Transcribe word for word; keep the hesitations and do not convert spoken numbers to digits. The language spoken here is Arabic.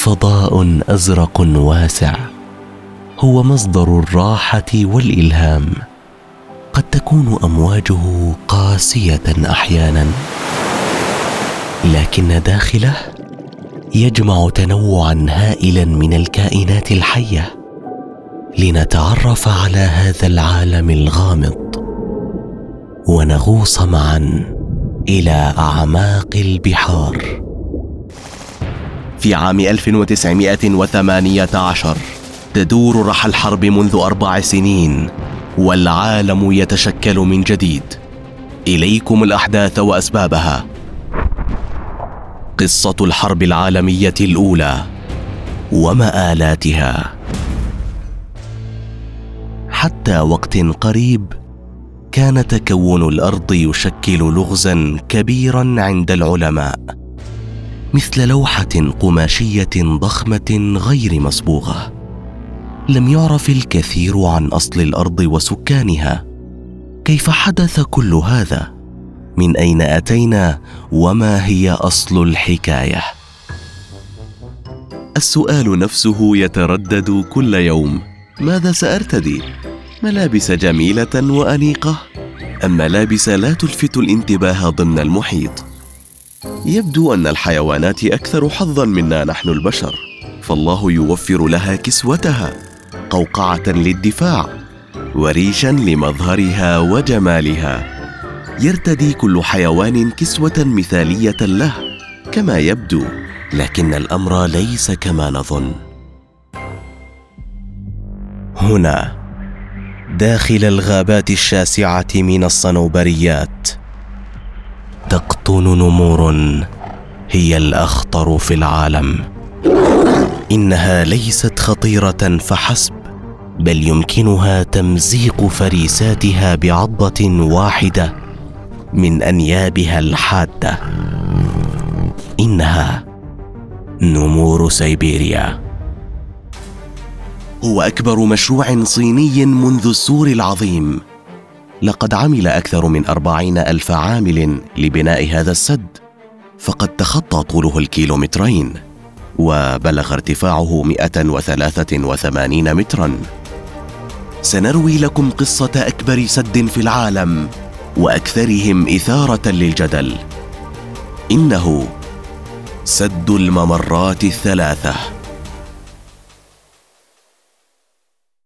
فضاء أزرق واسع هو مصدر الراحة والإلهام. قد تكون أمواجه قاسية أحيانا، لكن داخله يجمع تنوعا هائلا من الكائنات الحية لنتعرف على هذا العالم الغامض ونغوص معا إلى أعماق البحار. في عام ألف وتسعمائة وثمانية عشر تدور رحى الحرب منذ أربع سنين، والعالم يتشكل من جديد. إليكم الأحداث وأسبابها. قصة الحرب العالمية الأولى ومآلاتها. حتى وقت قريب كان تكون الأرض يشكل لغزاً كبيراً عند العلماء، مثل لوحة قماشية ضخمة غير مصبوغة. لم يعرف الكثير عن أصل الأرض وسكانها. كيف حدث كل هذا؟ من أين أتينا؟ وما هي أصل الحكاية؟ السؤال نفسه يتردد كل يوم. ماذا سأرتدي؟ ملابس جميلة وأنيقة أم ملابس لا تلفت الانتباه ضمن المحيط؟ يبدو أن الحيوانات أكثر حظاً منا نحن البشر، فالله يوفر لها كسوتها، قوقعة للدفاع وريشاً لمظهرها وجمالها. يرتدي كل حيوان كسوة مثالية له كما يبدو، لكن الأمر ليس كما نظن. هنا داخل الغابات الشاسعة من الصنوبريات تقطن نمور هي الأخطر في العالم. إنها ليست خطيرة فحسب، بل يمكنها تمزيق فريساتها بعضة واحدة من أنيابها الحادة. إنها نمور سيبيريا. هو أكبر مشروع صيني منذ السور العظيم. لقد عمل أكثر من أربعين ألف عامل لبناء هذا السد، فقد تخطى طوله الكيلومترين، وبلغ ارتفاعه مئة وثلاثة وثمانين متراً. سنروي لكم قصة أكبر سد في العالم وأكثرهم إثارة للجدل. إنه سد الممرات الثلاثة.